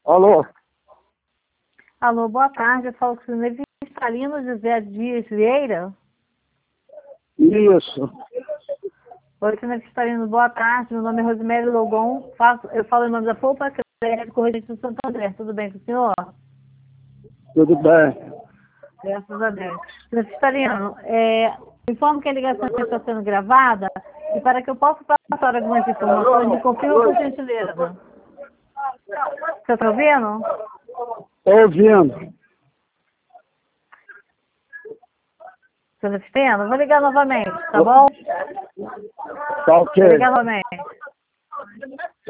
Alô? Alô, boa tarde. Eu falo com o senhor Cristalino José Dias Vieira. Isso. Oi, senhor Cristalino, boa tarde. Meu nome é Rosemary Logon. Eu falo em nome da Poupa Crédito Corrigente do Santo André. Tudo bem com o senhor? Tudo bem. Graças a Deus. Senhor Cristalino, informo que a ligação está sendo gravada e para que eu possa passar algumas informações, me confirma por gentileza. Você está ouvindo? Ouvindo. Senhor Cristalino, vou ligar novamente, tá bom? Tá ok. Vou ligar novamente.